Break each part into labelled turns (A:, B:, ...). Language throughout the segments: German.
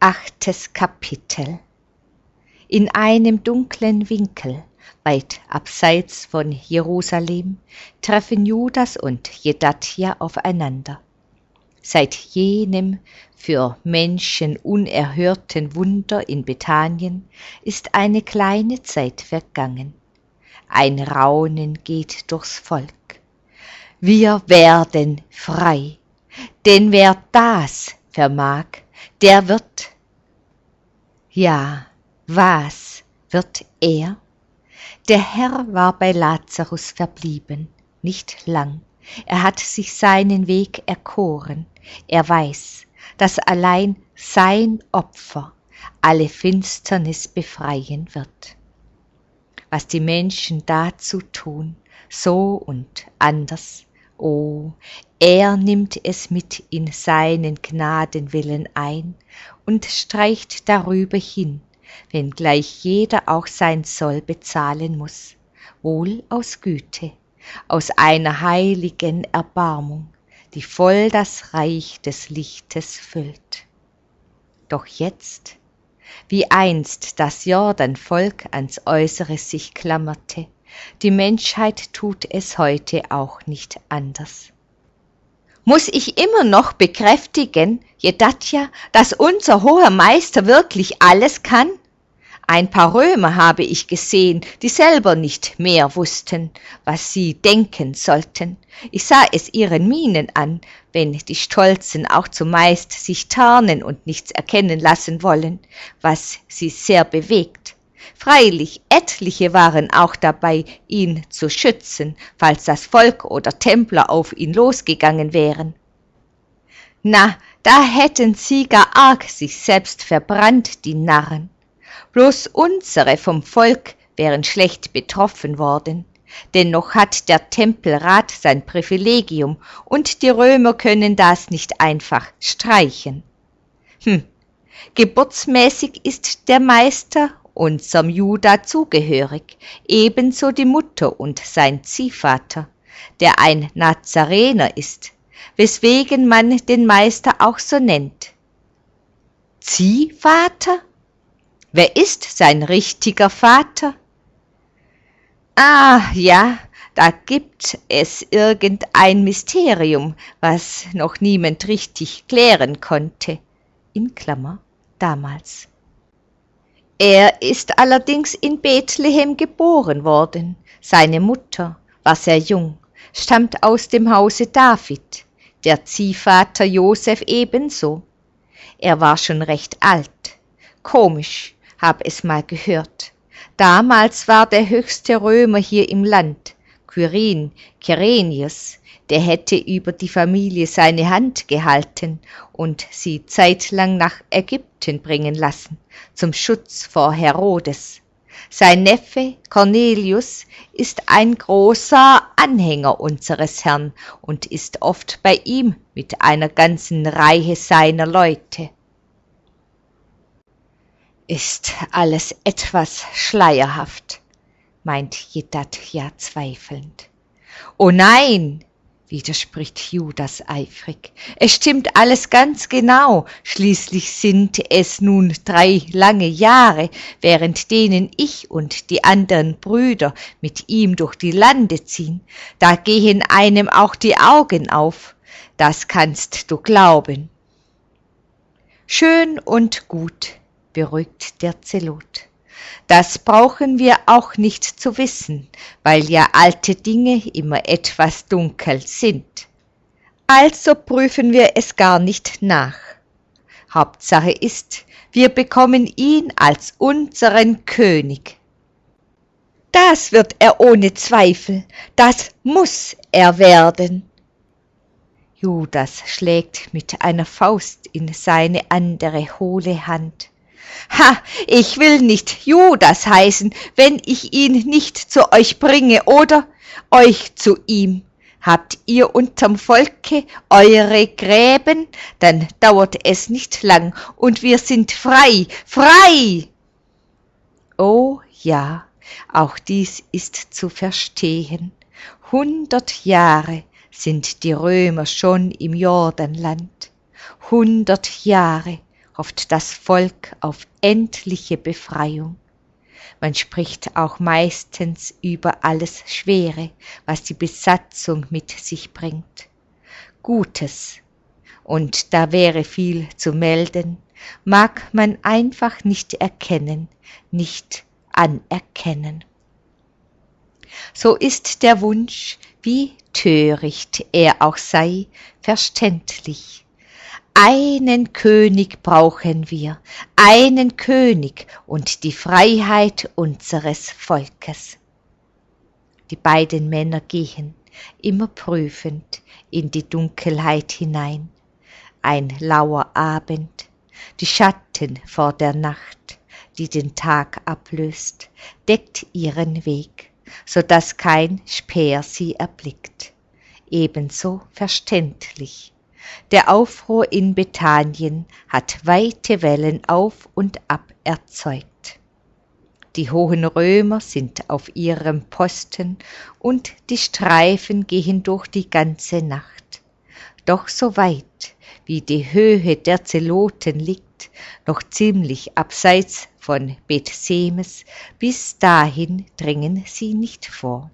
A: 8. Kapitel. In einem dunklen Winkel, weit abseits von Jerusalem, treffen Judas und Jedathja aufeinander. Seit jenem für Menschen unerhörten Wunder in Bethanien ist eine kleine Zeit vergangen. Ein Raunen geht durchs Volk. Wir werden frei, denn wer das vermag, der wird. Ja, was wird er? Der Herr war bei Lazarus verblieben, nicht lang. Er hat sich seinen Weg erkoren. Er weiß, dass allein sein Opfer alle Finsternis befreien wird. Was die Menschen dazu tun, so und anders, oh, er nimmt es mit in seinen Gnadenwillen ein und streicht darüber hin, wenngleich jeder auch sein Soll bezahlen muss, wohl aus Güte, aus einer heiligen Erbarmung, die voll das Reich des Lichtes füllt. Doch jetzt, wie einst das Jordanvolk ans Äußere sich klammerte, die Menschheit tut es heute auch nicht anders. Muss ich immer noch bekräftigen, Jedathja, dass unser hoher Meister wirklich alles kann? Ein paar Römer habe ich gesehen, die selber nicht mehr wussten, was sie denken sollten. Ich sah es ihren Mienen an, wenn die Stolzen auch zumeist sich tarnen und nichts erkennen lassen wollen, was sie sehr bewegt. Freilich, etliche waren auch dabei, ihn zu schützen, falls das Volk oder Templer auf ihn losgegangen wären. Na, da hätten sie gar arg sich selbst verbrannt, die Narren. Bloß unsere vom Volk wären schlecht betroffen worden, denn noch hat der Tempelrat sein Privilegium und die Römer können das nicht einfach streichen. Geburtsmäßig ist der Meister unserem Juda zugehörig, ebenso die Mutter und sein Ziehvater, der ein Nazarener ist, weswegen man den Meister auch so nennt. Ziehvater? Wer ist sein richtiger Vater? Ah, ja, da gibt es irgendein Mysterium, was noch niemand richtig klären konnte. In Klammer, damals. Er ist allerdings in Bethlehem geboren worden. Seine Mutter war sehr jung, stammt aus dem Hause David, der Ziehvater Josef ebenso. Er war schon recht alt. Komisch, hab es mal gehört. Damals war der höchste Römer hier im Land, Kyrenius, der hätte über die Familie seine Hand gehalten und sie zeitlang nach Ägypten bringen lassen, zum Schutz vor Herodes. Sein Neffe Cornelius ist ein großer Anhänger unseres Herrn und ist oft bei ihm mit einer ganzen Reihe seiner Leute. Ist alles etwas schleierhaft, meint Jedathja zweifelnd. Oh nein, widerspricht Judas eifrig. Es stimmt alles ganz genau. Schließlich sind es nun 3 lange Jahre, während denen ich und die anderen Brüder mit ihm durch die Lande ziehen. Da gehen einem auch die Augen auf. Das kannst du glauben. Schön und gut, beruhigt der Zelot. Das brauchen wir auch nicht zu wissen, weil ja alte Dinge immer etwas dunkel sind. Also prüfen wir es gar nicht nach. Hauptsache ist, wir bekommen ihn als unseren König. Das wird er ohne Zweifel, das muss er werden. Judas schlägt mit einer Faust in seine andere hohle Hand. Ha, ich will nicht Judas heißen, wenn ich ihn nicht zu euch bringe oder euch zu ihm. Habt ihr unterm Volke eure Gräben, dann dauert es nicht lang und wir sind frei, frei! Oh ja, auch dies ist zu verstehen. 100 Jahre sind die Römer schon im Jordanland. 100 Jahre hofft das Volk auf endliche Befreiung. Man spricht auch meistens über alles Schwere, was die Besatzung mit sich bringt. Gutes, und da wäre viel zu melden, mag man einfach nicht erkennen, nicht anerkennen. So ist der Wunsch, wie töricht er auch sei, verständlich. Einen König brauchen wir, einen König und die Freiheit unseres Volkes. Die beiden Männer gehen, immer prüfend, in die Dunkelheit hinein. Ein lauer Abend, die Schatten vor der Nacht, die den Tag ablöst, deckt ihren Weg, so dass kein Späher sie erblickt. Ebenso verständlich. Der Aufruhr in Bethanien hat weite Wellen auf und ab erzeugt. Die hohen Römer sind auf ihrem Posten und die Streifen gehen durch die ganze Nacht. Doch so weit, wie die Höhe der Zeloten liegt, noch ziemlich abseits von Bethsemes, bis dahin dringen sie nicht vor.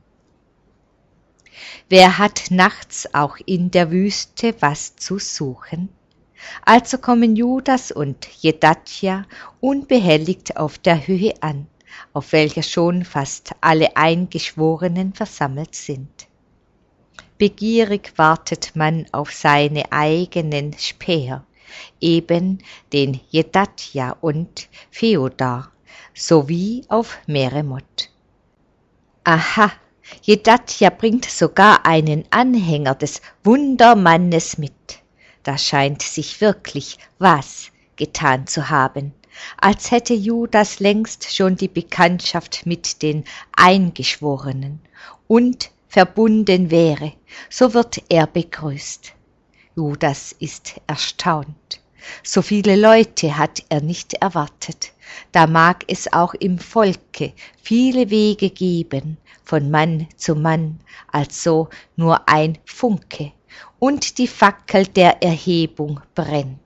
A: Wer hat nachts auch in der Wüste was zu suchen? Also kommen Judas und Jedatja unbehelligt auf der Höhe an, auf welcher schon fast alle Eingeschworenen versammelt sind. Begierig wartet man auf seine eigenen Späher, eben den Jedatja und Feodar, sowie auf Meremot. Aha! Jedatja bringt sogar einen Anhänger des Wundermannes mit. Da scheint sich wirklich was getan zu haben, als hätte Judas längst schon die Bekanntschaft mit den Eingeschworenen und verbunden wäre, so wird er begrüßt. Judas ist erstaunt. So viele Leute hat er nicht erwartet. Da mag es auch im Volke viele Wege geben, von Mann zu Mann, also nur ein Funke, und die Fackel der Erhebung brennt.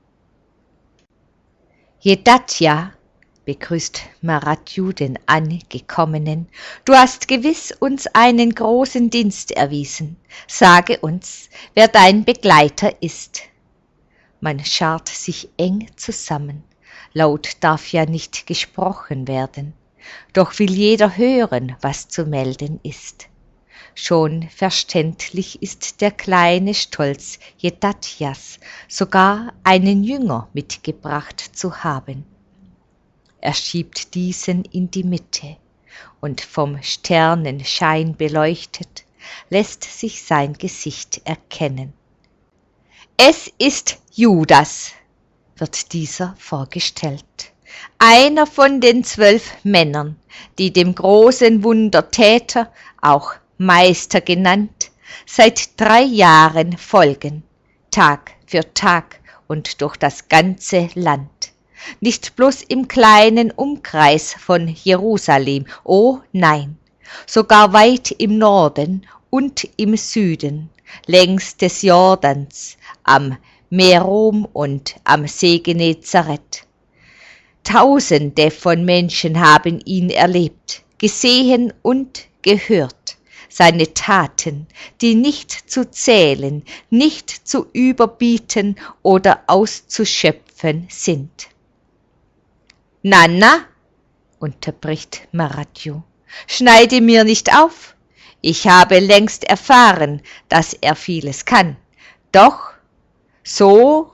A: Jedatja, begrüßt Maradju den Angekommenen, du hast gewiss uns einen großen Dienst erwiesen. Sage uns, wer dein Begleiter ist. Man scharrt sich eng zusammen. Laut darf ja nicht gesprochen werden. Doch will jeder hören, was zu melden ist. Schon verständlich ist der kleine Stolz Jedatjas, sogar einen Jünger mitgebracht zu haben. Er schiebt diesen in die Mitte, und vom Sternenschein beleuchtet, lässt sich sein Gesicht erkennen. Es ist Judas, wird dieser vorgestellt. Einer von den 12 Männern, die dem großen Wundertäter, auch Meister genannt, seit 3 Jahren folgen, Tag für Tag und durch das ganze Land. Nicht bloß im kleinen Umkreis von Jerusalem, oh nein, sogar weit im Norden und im Süden, längs des Jordans, am Merom und am See Genezareth. Tausende von Menschen haben ihn erlebt, gesehen und gehört. Seine Taten, die nicht zu zählen, nicht zu überbieten oder auszuschöpfen sind. »Nanna«, unterbricht Maradju, »schneide mir nicht auf. Ich habe längst erfahren, dass er vieles kann. Doch so.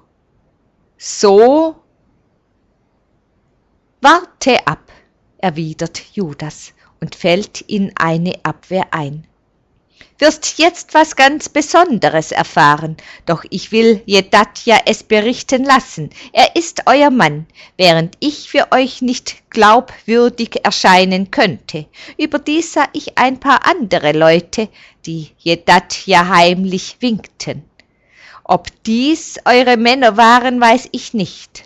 A: »Warte ab«, erwidert Judas und fällt in eine Abwehr ein. »Wirst jetzt was ganz Besonderes erfahren, doch ich will Jedatja es berichten lassen. Er ist euer Mann, während ich für euch nicht glaubwürdig erscheinen könnte. Überdies sah ich ein paar andere Leute, die Jedatja heimlich winkten. Ob dies eure Männer waren, weiß ich nicht.«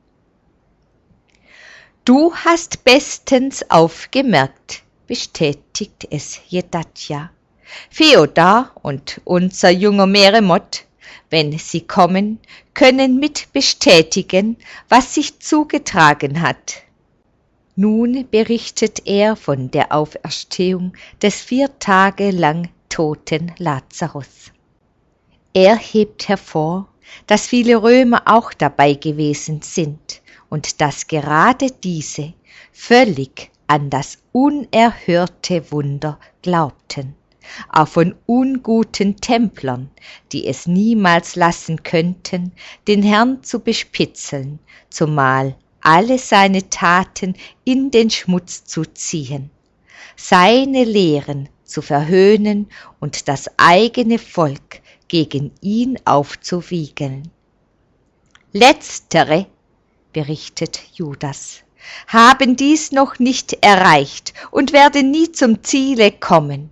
A: »Du hast bestens aufgemerkt«, bestätigt es Jedatja. »Feodar und unser junger Meremot wenn sie kommen, können mit bestätigen, was sich zugetragen hat. Nun berichtet er von der Auferstehung des 4 Tage lang toten Lazarus. Er hebt hervor, dass viele Römer auch dabei gewesen sind und dass gerade diese völlig an das unerhörte Wunder glaubten, auch von unguten Templern, die es niemals lassen könnten, den Herrn zu bespitzeln, zumal alle seine Taten in den Schmutz zu ziehen, seine Lehren zu verhöhnen und das eigene Volk gegen ihn aufzuwiegeln. Letztere, berichtet Judas, haben dies noch nicht erreicht und werden nie zum Ziele kommen.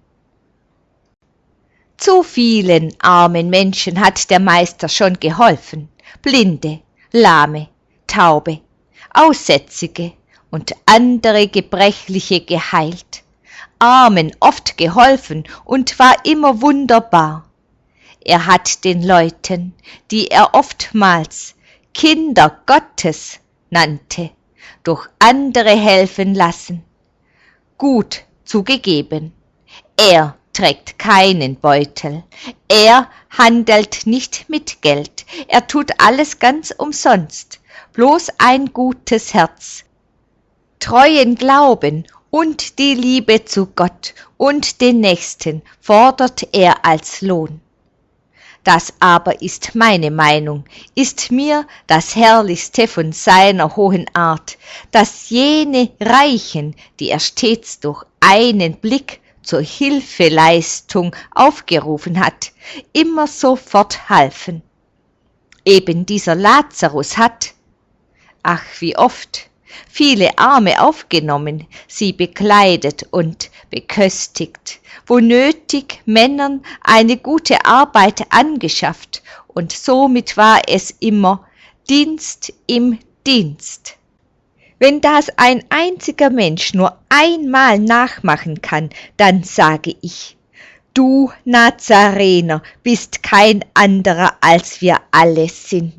A: Zu vielen armen Menschen hat der Meister schon geholfen, Blinde, Lahme, Taube, Aussätzige und andere Gebrechliche geheilt, Armen oft geholfen und war immer wunderbar. Er hat den Leuten, die er oftmals Kinder Gottes nannte, durch andere helfen lassen. Gut zugegeben, er trägt keinen Beutel, er handelt nicht mit Geld, er tut alles ganz umsonst, bloß ein gutes Herz, treuen Glauben und die Liebe zu Gott und den Nächsten fordert er als Lohn. Das aber ist meine Meinung, ist mir das Herrlichste von seiner hohen Art, dass jene Reichen, die er stets durch einen Blick zur Hilfeleistung aufgerufen hat, immer sofort halfen. Eben dieser Lazarus hat, ach wie oft, viele Arme aufgenommen, sie bekleidet und beköstigt, wo nötig Männern eine gute Arbeit angeschafft, und somit war es immer Dienst im Dienst. Wenn das ein einziger Mensch nur einmal nachmachen kann, dann sage ich, du Nazarener bist kein anderer, als wir alle sind.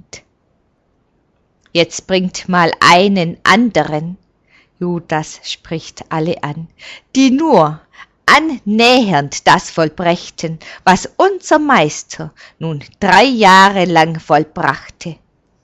A: Jetzt bringt mal einen anderen, Judas spricht alle an, die nur annähernd das vollbrächten, was unser Meister nun 3 Jahre lang vollbrachte.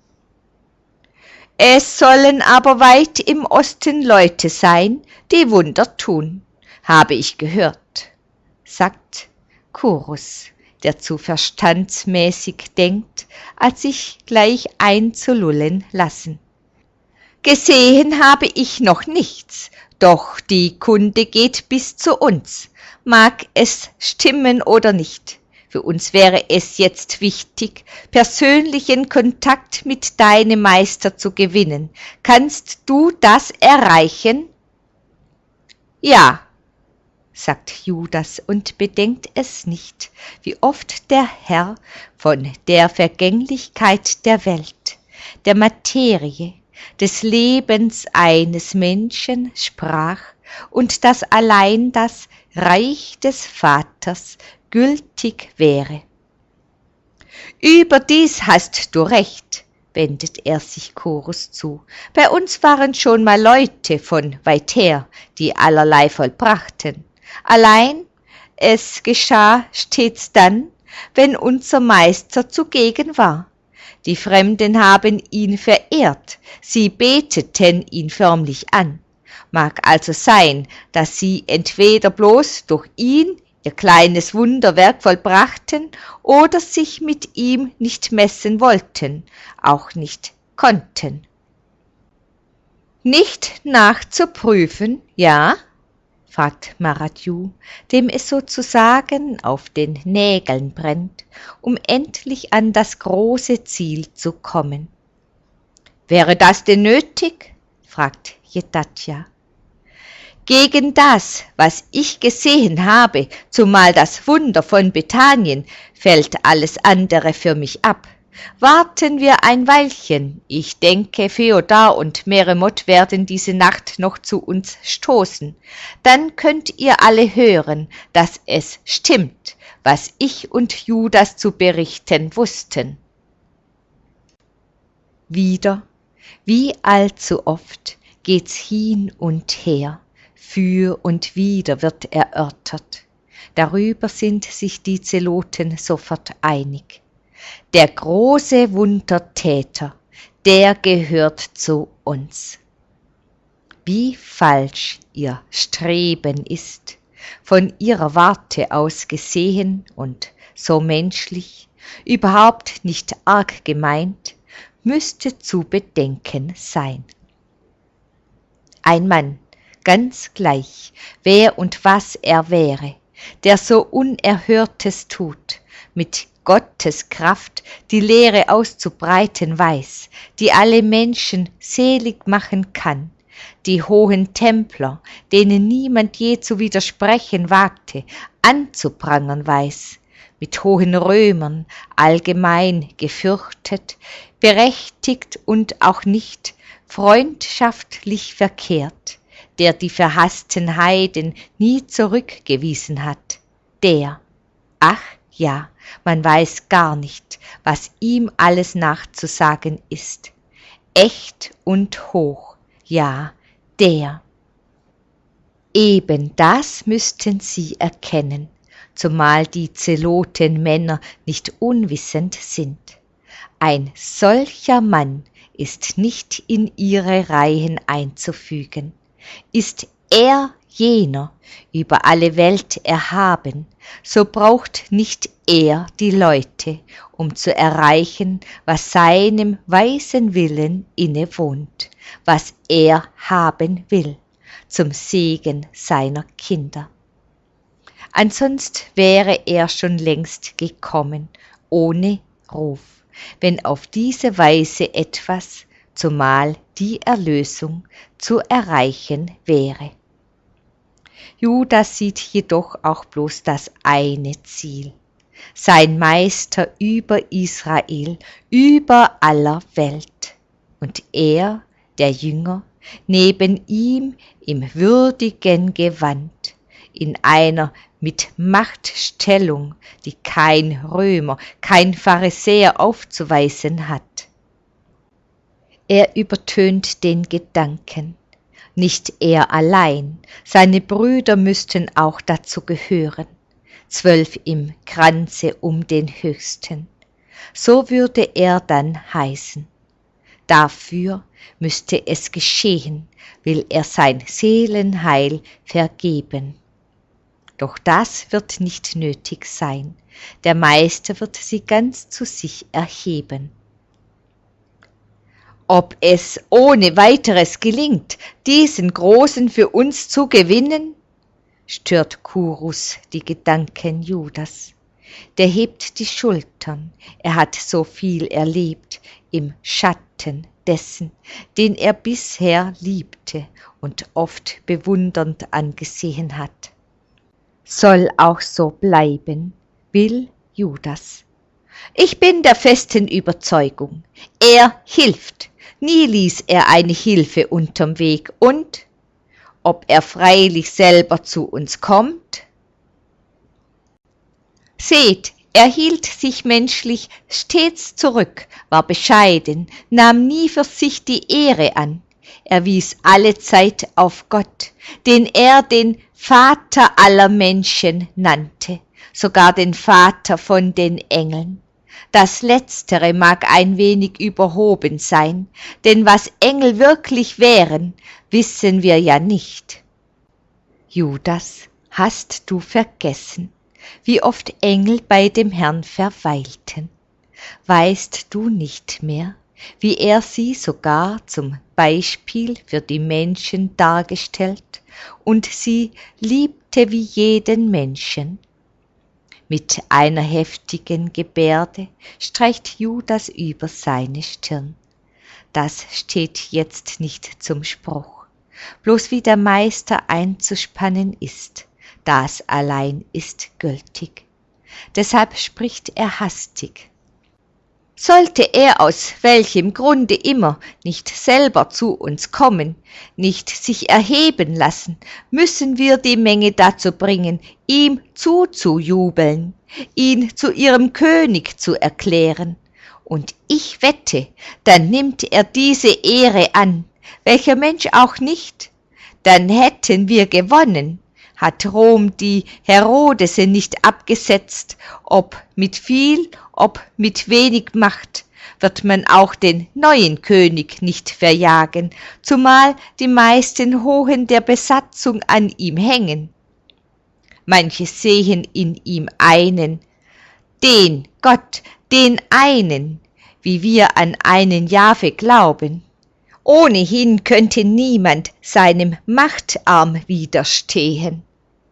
A: Es sollen aber weit im Osten Leute sein, die Wunder tun, habe ich gehört, sagt Chorus, der zu verstandsmäßig denkt, als sich gleich einzulullen lassen. Gesehen habe ich noch nichts, doch die Kunde geht bis zu uns, mag es stimmen oder nicht. Für uns wäre es jetzt wichtig, persönlichen Kontakt mit deinem Meister zu gewinnen. Kannst du das erreichen? Ja, sagt Judas und bedenkt es nicht, wie oft der Herr von der Vergänglichkeit der Welt, der Materie, des Lebens eines Menschen sprach und dass allein das Reich des Vaters gültig wäre. Überdies hast du recht, wendet er sich Chorus zu. Bei uns waren schon mal Leute von weit her, die allerlei vollbrachten. Allein es geschah stets dann, wenn unser Meister zugegen war. Die Fremden haben ihn verehrt, sie beteten ihn förmlich an. Mag also sein, dass sie entweder bloß durch ihn ihr kleines Wunderwerk vollbrachten oder sich mit ihm nicht messen wollten, auch nicht konnten. Nicht nachzuprüfen, ja? Fragt Maradju, dem es sozusagen auf den Nägeln brennt, um endlich an das große Ziel zu kommen. Wäre das denn nötig? Fragt Jeddatja. Gegen das, was ich gesehen habe, zumal das Wunder von Bethanien, fällt alles andere für mich ab. Warten wir ein Weilchen. Ich denke, Feodor und Meremot werden diese Nacht noch zu uns stoßen. Dann könnt ihr alle hören, dass es stimmt, was ich und Judas zu berichten wussten. Wieder, wie allzu oft, geht's hin und her, für und wider wird erörtert. Darüber sind sich die Zeloten sofort einig. Der große Wundertäter, der gehört zu uns. Wie falsch ihr Streben ist, von ihrer Warte aus gesehen und so menschlich, überhaupt nicht arg gemeint, müsste zu bedenken sein. Ein Mann, ganz gleich, wer und was er wäre, der so Unerhörtes tut, mit Gottes Kraft die Lehre auszubreiten weiß, die alle Menschen selig machen kann, die hohen Templer, denen niemand je zu widersprechen wagte, anzuprangern weiß, mit hohen Römern allgemein gefürchtet, berechtigt und auch nicht freundschaftlich verkehrt, der die verhassten Heiden nie zurückgewiesen hat, der, ach ja, man weiß gar nicht, was ihm alles nachzusagen ist, echt und hoch, ja, der. Eben das müssten sie erkennen, zumal die zeloten Männer nicht unwissend sind. Ein solcher Mann ist nicht in ihre Reihen einzufügen. Ist er jener, über alle Welt erhaben, so braucht nicht er die Leute, um zu erreichen, was seinem weisen Willen innewohnt, was er haben will, zum Segen seiner Kinder. Ansonst wäre er schon längst gekommen, ohne Ruf, wenn auf diese Weise etwas, zumal die Erlösung, zu erreichen wäre. Judas sieht jedoch auch bloß das eine Ziel, sein Meister über Israel, über aller Welt. Und er, der Jünger, neben ihm im würdigen Gewand, in einer mit Machtstellung, die kein Römer, kein Pharisäer aufzuweisen hat. Er übertönt den Gedanken, nicht er allein, seine Brüder müssten auch dazu gehören, 12 im Kranze um den Höchsten. So würde er dann heißen. Dafür müsste es geschehen, will er sein Seelenheil vergeben. Doch das wird nicht nötig sein, der Meister wird sie ganz zu sich erheben. Ob es ohne weiteres gelingt, diesen Großen für uns zu gewinnen? Stört Kyrus die Gedanken Judas. Der hebt die Schultern, er hat so viel erlebt im Schatten dessen, den er bisher liebte und oft bewundernd angesehen hat. Soll auch so bleiben, will Judas. Ich bin der festen Überzeugung, er hilft, nie ließ er eine Hilfe unterm Weg und, ob er freilich selber zu uns kommt? Seht, er hielt sich menschlich stets zurück, war bescheiden, nahm nie für sich die Ehre an. Er wies allezeit auf Gott, den er den Vater aller Menschen nannte, sogar den Vater von den Engeln. Das Letztere mag ein wenig überhoben sein, denn was Engel wirklich wären, wissen wir ja nicht. Judas, hast du vergessen, wie oft Engel bei dem Herrn verweilten? Weißt du nicht mehr, wie er sie sogar zum Beispiel für die Menschen dargestellt und sie liebte wie jeden Menschen? Mit einer heftigen Gebärde streicht Judas über seine Stirn. Das steht jetzt nicht zum Spruch. Bloß wie der Meister einzuspannen ist, das allein ist gültig. Deshalb spricht er hastig. Sollte er aus welchem Grunde immer nicht selber zu uns kommen, nicht sich erheben lassen, müssen wir die Menge dazu bringen, ihm zuzujubeln, ihn zu ihrem König zu erklären. Und ich wette, dann nimmt er diese Ehre an, welcher Mensch auch nicht. Dann hätten wir gewonnen. Hat Rom die Herodese nicht abgesetzt, ob mit viel, ob mit wenig Macht, wird man auch den neuen König nicht verjagen, zumal die meisten Hohen der Besatzung an ihm hängen. Manche sehen in ihm einen, den Gott, den einen, wie wir an einen Jahwe glauben. Ohnehin könnte niemand seinem Machtarm widerstehen.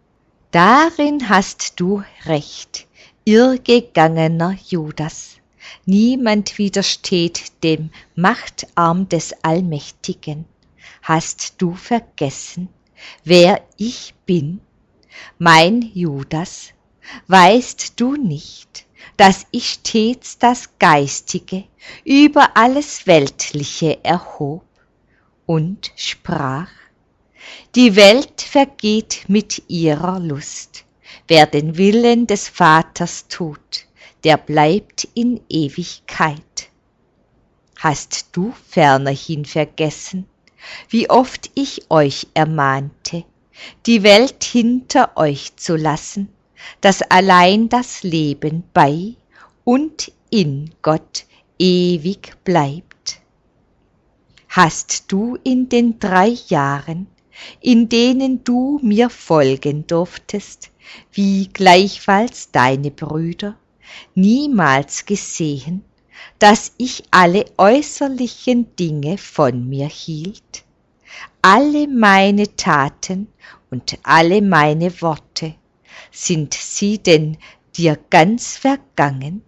A: Darin hast du recht, irrgegangener Judas. Niemand widersteht dem Machtarm des Allmächtigen. Hast du vergessen, wer ich bin? Mein Judas, weißt du nicht, dass ich stets das Geistige über alles Weltliche erhob und sprach: Die Welt vergeht mit ihrer Lust. Wer den Willen des Vaters tut, der bleibt in Ewigkeit. Hast du fernerhin vergessen, wie oft ich euch ermahnte, die Welt hinter euch zu lassen, dass allein das Leben bei und in Gott ewig bleibt? Hast du in den 3 Jahren, in denen du mir folgen durftest, wie gleichfalls deine Brüder, niemals gesehen, dass ich alle äußerlichen Dinge von mir hielt? Alle meine Taten und alle meine Worte, sind sie denn dir ganz vergangen?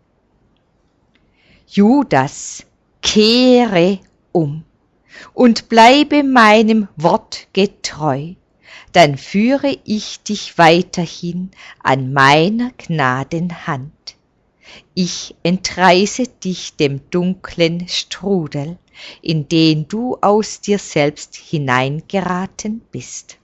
A: Judas, kehre um und bleibe meinem Wort getreu, dann führe ich dich weiterhin an meiner Gnaden Hand. Ich entreiße dich dem dunklen Strudel, in den du aus dir selbst hineingeraten bist.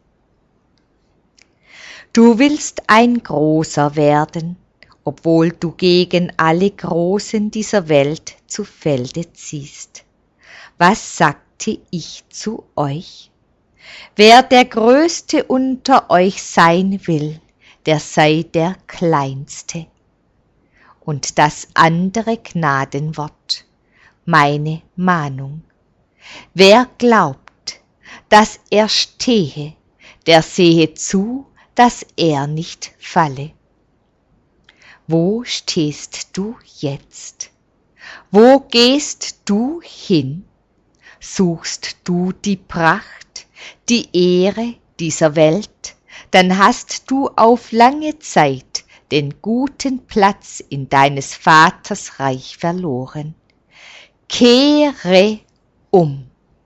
A: Du willst ein Großer werden, obwohl du gegen alle Großen dieser Welt zu Felde ziehst. Was sagte ich zu euch? Wer der Größte unter euch sein will, der sei der Kleinste. Und das andere Gnadenwort, meine Mahnung: Wer glaubt, dass er stehe, der sehe zu, dass er nicht falle. Wo stehst du jetzt? Wo gehst du hin? Suchst du die Pracht, die Ehre dieser Welt, dann hast du auf lange Zeit den guten Platz in deines Vaters Reich verloren. Kehre um.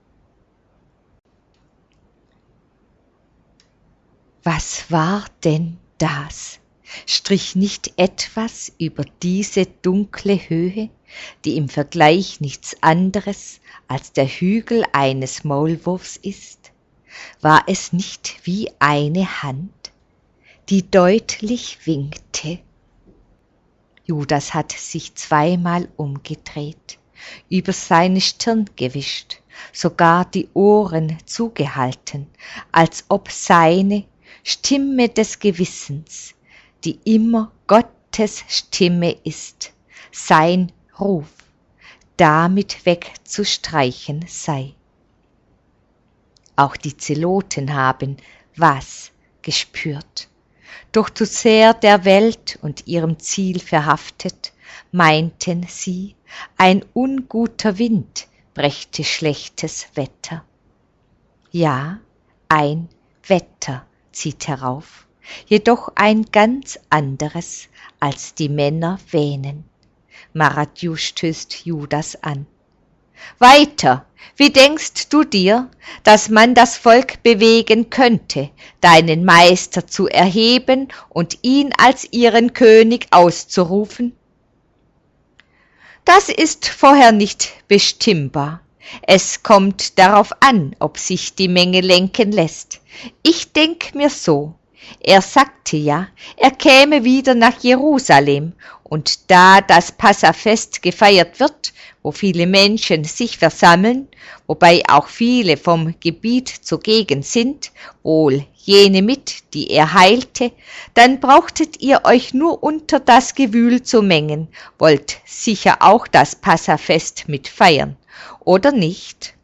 A: Was war denn das? Strich nicht etwas über diese dunkle Höhe, die im Vergleich nichts anderes als der Hügel eines Maulwurfs ist? War es nicht wie eine Hand, die deutlich winkte? Judas hat sich 2-mal umgedreht, über seine Stirn gewischt, sogar die Ohren zugehalten, als ob seine Stimme des Gewissens, die immer Gottes Stimme ist, sein Ruf, damit wegzustreichen sei. Auch die Zeloten haben was gespürt. Doch zu sehr der Welt und ihrem Ziel verhaftet, meinten sie, ein unguter Wind brächte schlechtes Wetter. Ja, ein Wetter zieht herauf, jedoch ein ganz anderes, als die Männer wähnen. Maradju stößt Judas an. Weiter, wie denkst du dir, dass man das Volk bewegen könnte, deinen Meister zu erheben und ihn als ihren König auszurufen? Das ist vorher nicht bestimmbar. Es kommt darauf an, ob sich die Menge lenken lässt. Ich denk mir so, er sagte ja, er käme wieder nach Jerusalem, und da das Passafest gefeiert wird, wo viele Menschen sich versammeln, wobei auch viele vom Gebiet zugegen sind, wohl jene mit, die er heilte, dann brauchtet ihr euch nur unter das Gewühl zu mengen, wollt sicher auch das Passafest mit feiern, oder nicht?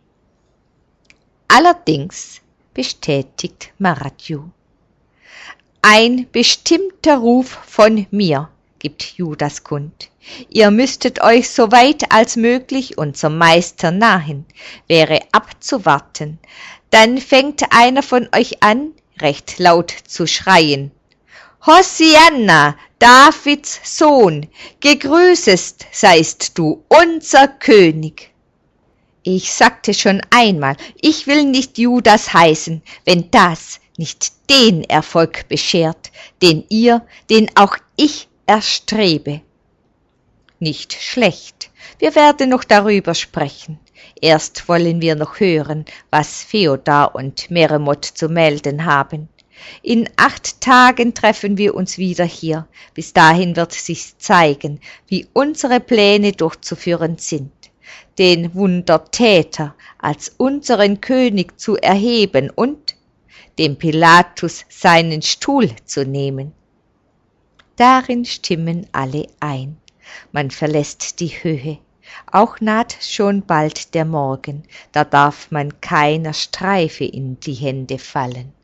A: Allerdings, bestätigt Maradju. Ein bestimmter Ruf von mir, gibt Judas kund. Ihr müsstet euch so weit als möglich unserem Meister nahen, wäre abzuwarten. Dann fängt einer von euch an, recht laut zu schreien. Hosianna, Davids Sohn, gegrüßet seist du, unser König. Ich sagte schon einmal, ich will nicht Judas heißen, wenn das nicht den Erfolg beschert, den auch ich erstrebe. Nicht schlecht, wir werden noch darüber sprechen. Erst wollen wir noch hören, was Feodor und Meremot zu melden haben. In 8 Tagen treffen wir uns wieder hier. Bis dahin wird sich zeigen, wie unsere Pläne durchzuführen sind. Den Wundertäter als unseren König zu erheben und dem Pilatus seinen Stuhl zu nehmen. Darin stimmen alle ein. Man verlässt die Höhe. Auch naht schon bald der Morgen, da darf man keiner Streife in die Hände fallen.